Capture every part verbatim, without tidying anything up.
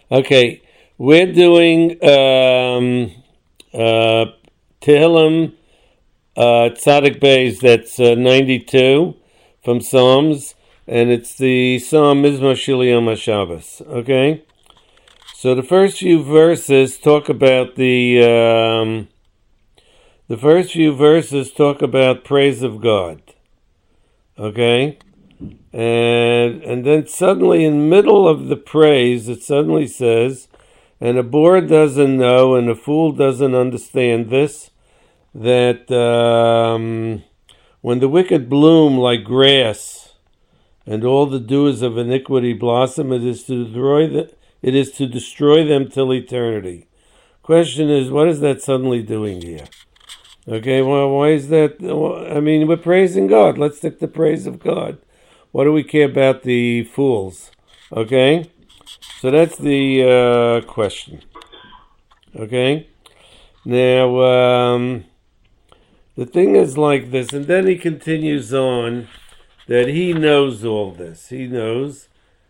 Okay, we're doing um, uh, Tehillim uh, Tzaddik Beis, that's uh, ninety-two from Psalms, and it's the Psalm Mizmor Shel Yom HaShabbos. Okay, so the first few verses talk about the um, the first few verses talk about praise of God. Okay. And and then suddenly in the middle of the praise, it suddenly says, and a boor doesn't know and a fool doesn't understand this, that um, when the wicked bloom like grass and all the dews of iniquity blossom, it is to destroy the, it is to destroy them till eternity. Question is, what is that suddenly doing here? Okay, well, why is that? I mean, we're praising God. Let's stick to praise of God. What do we care about the fools? Okay? So that's the uh, question. Okay? Now, um, the thing is like this, and then he continues on that he knows all this. He knows.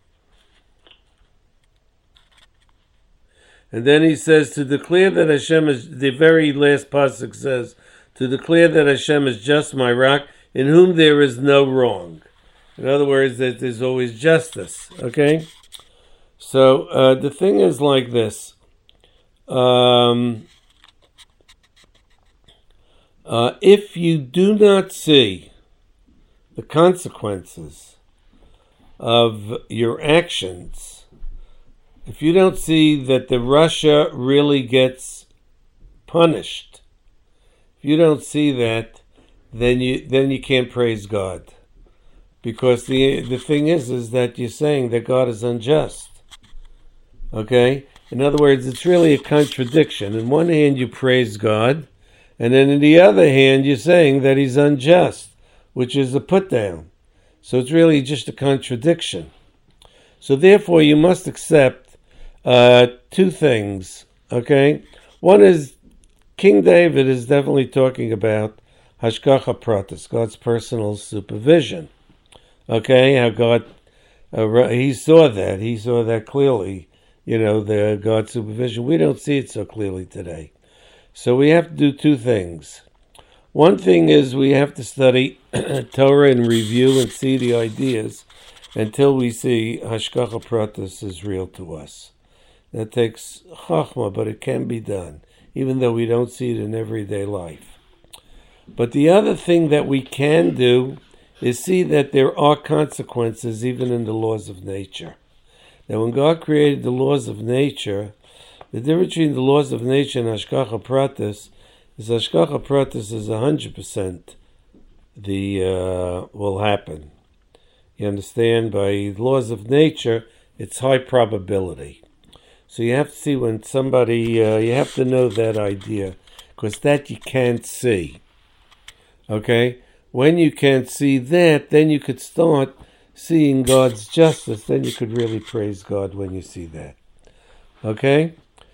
And then he says, to declare that Hashem is, the very last pasuk says, to declare that Hashem is just my rock, in whom there is no wrong. In other words, that there's always justice, okay? So uh, the thing is like this. Um, uh, if you do not see the consequences of your actions, if you don't see that the Russia really gets punished, if you don't see that, then you then you can't praise God. Because the the thing is, is that you're saying that God is unjust. Okay? In other words, it's really a contradiction. In one hand, you praise God, and then in the other hand, you're saying that He's unjust, which is a put down. So it's really just a contradiction. So therefore, you must accept uh, two things. Okay? One is, King David is definitely talking about Hashgacha Pratis, God's personal supervision. Okay, how God, uh, he saw that. He saw that clearly, you know, the God's supervision. We don't see it so clearly today. So we have to do two things. One thing is we have to study Torah and review and see the ideas until we see Hashgacha Pratis is real to us. That takes chachma, but it can be done, even though we don't see it in everyday life. But the other thing that we can do is see that there are consequences even in the laws of nature. Now, when God created the laws of nature, the difference between the laws of nature and Hashgacha Pratis is Hashgacha Pratis is one hundred percent the uh, will happen. You understand? By laws of nature, it's high probability. So you have to see when somebody, uh, you have to know that idea, because that you can't see. Okay? When you can't see that, then you could start seeing God's justice. Then you could really praise God when you see that. Okay?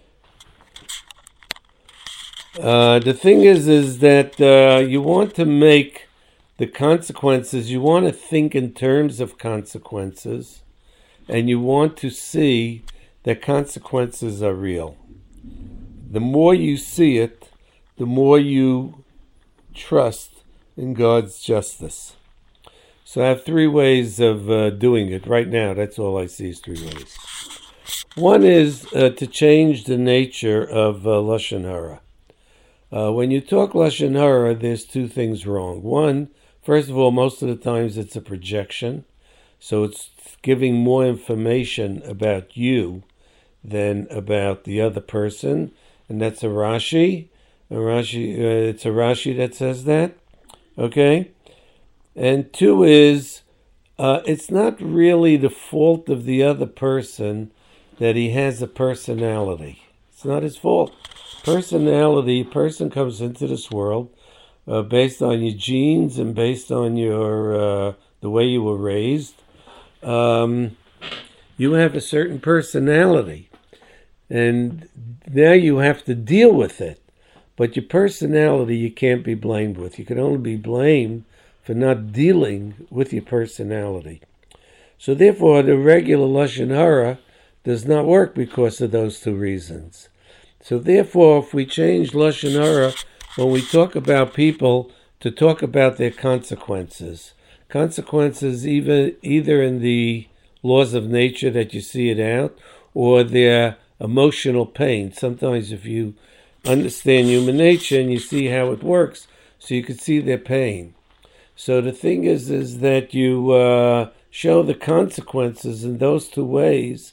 Uh, the thing is, is that uh, you want to make the consequences, you want to think in terms of consequences, and you want to see that consequences are real. The more you see it, the more you trust in God's justice. So I have three ways of uh, doing it. Right now, that's all I see is three ways. One is uh, to change the nature of uh, Lashon Hara. Uh, when you talk Lashon Hara, there's two things wrong. One, first of all, most of the times it's a projection. So it's giving more information about you than about the other person. And that's a Rashi. A Rashi uh, it's a Rashi that says that. Okay? And two is, uh, it's not really the fault of the other person that he has a personality. It's not his fault. Personality, a person comes into this world uh, based on your genes and based on your uh, the way you were raised. Um, you have a certain personality. And now you have to deal with it. But your personality you can't be blamed with. You can only be blamed for not dealing with your personality. So therefore, the regular Lashon Hara does not work because of those two reasons. So therefore, if we change Lashon Hara, when we talk about people, to talk about their consequences, consequences even either in the laws of nature that you see it out, or their emotional pain. Sometimes if you understand human nature and you see how it works, so you can see their pain. So the thing is, is that you uh, show the consequences in those two ways.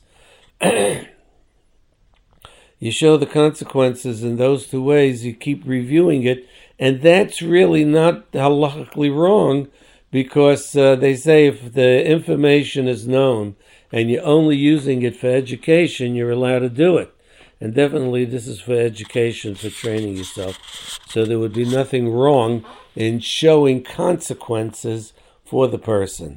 You show the consequences in those two ways. You keep reviewing it, and that's really not halachically wrong, because uh, they say if the information is known and you're only using it for education, you're allowed to do it. And definitely this is for education, for training yourself. So there would be nothing wrong in showing consequences for the person.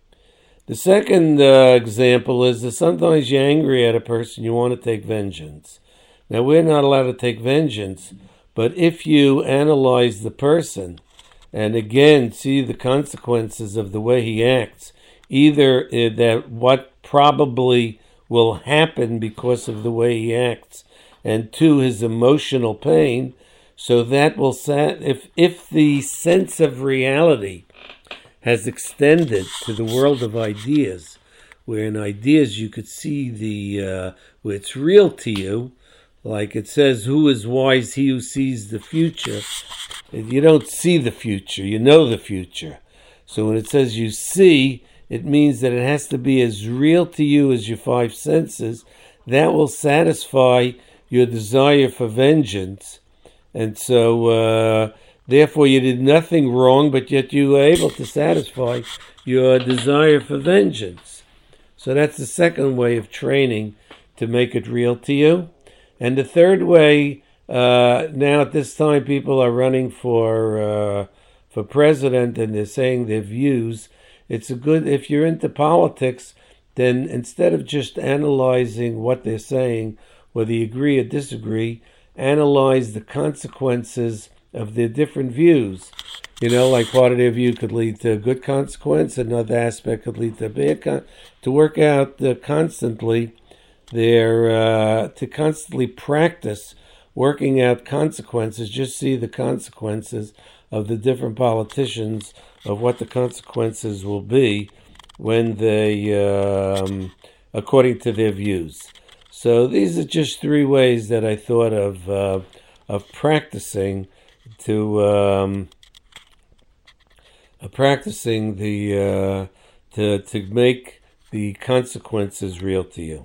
The second uh, example is that sometimes you're angry at a person, you want to take vengeance. Now, we're not allowed to take vengeance, but if you analyze the person and again see the consequences of the way he acts, either uh, that what probably will happen because of the way he acts, and two, his emotional pain, so that will sat if if the sense of reality has extended to the world of ideas, where in ideas you could see the uh, where it's real to you, like it says, "Who is wise? He who sees the future." You don't see the future; you know the future. So when it says you see, it means that it has to be as real to you as your five senses. That will satisfy your desire for vengeance. And so, uh, therefore, you did nothing wrong, but yet you were able to satisfy your desire for vengeance. So that's the second way of training to make it real to you. And the third way, uh, now at this time, people are running for uh, for president, and they're saying their views. It's a good, if you're into politics, then instead of just analyzing what they're saying, whether you agree or disagree, analyze the consequences of their different views. You know, like part of their view could lead to a good consequence, another aspect could lead to a bad con- to work out uh, constantly their, uh, to constantly practice working out consequences, just see the consequences of the different politicians, of what the consequences will be when they, um, according to their views. So these are just three ways that I thought of uh, of practicing to um, uh, practicing the uh, to to make the consequences real to you.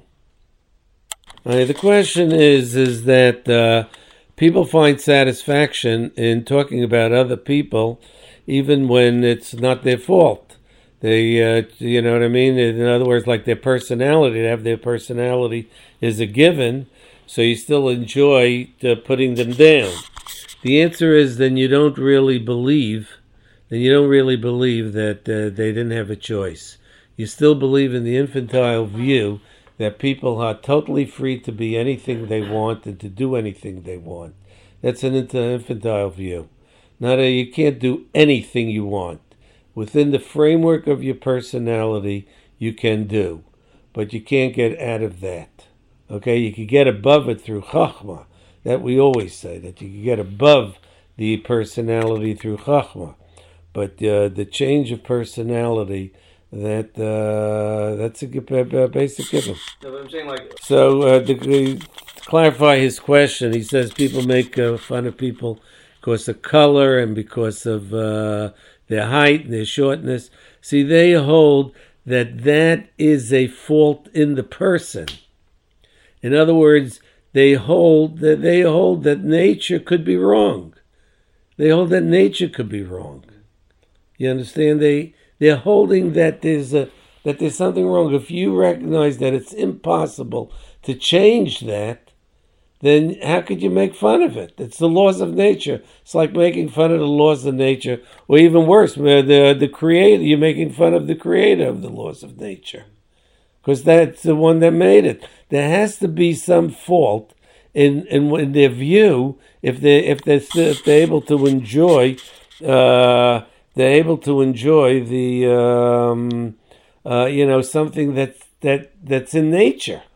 Uh, the question is is that uh, people find satisfaction in talking about other people, even when it's not their fault. They, uh, you know what I mean? In other words, like their personality, to have their personality is a given, so you still enjoy uh, putting them down. The answer is then you don't really believe, then you don't really believe that uh, they didn't have a choice. You still believe in the infantile view that people are totally free to be anything they want and to do anything they want. That's an infantile view. Not a, you can't do anything you want. Within the framework of your personality, you can do, but you can't get out of that. Okay, you can get above it through chachma. That we always say, that you can get above the personality through chachma. But uh, the change of personality, that uh, that's a basic given. No, but I'm saying like. So uh, to, to clarify his question, he says people make uh, fun of people because of color and because of uh, their height and their shortness. See, they hold that that is a fault in the person. In other words, they hold that they hold that nature could be wrong. They hold that nature could be wrong. You understand? They they're holding that there's a that there's something wrong. If you recognize that it's impossible to change that, then how could you make fun of it? It's the laws of nature. It's like making fun of the laws of nature, or even worse, the the creator. You're making fun of the creator of the laws of nature, because that's the one that made it. There has to be some fault in in, in their view if they if they're if they're able to enjoy uh, they're able to enjoy the um, uh, you know something that that that's in nature.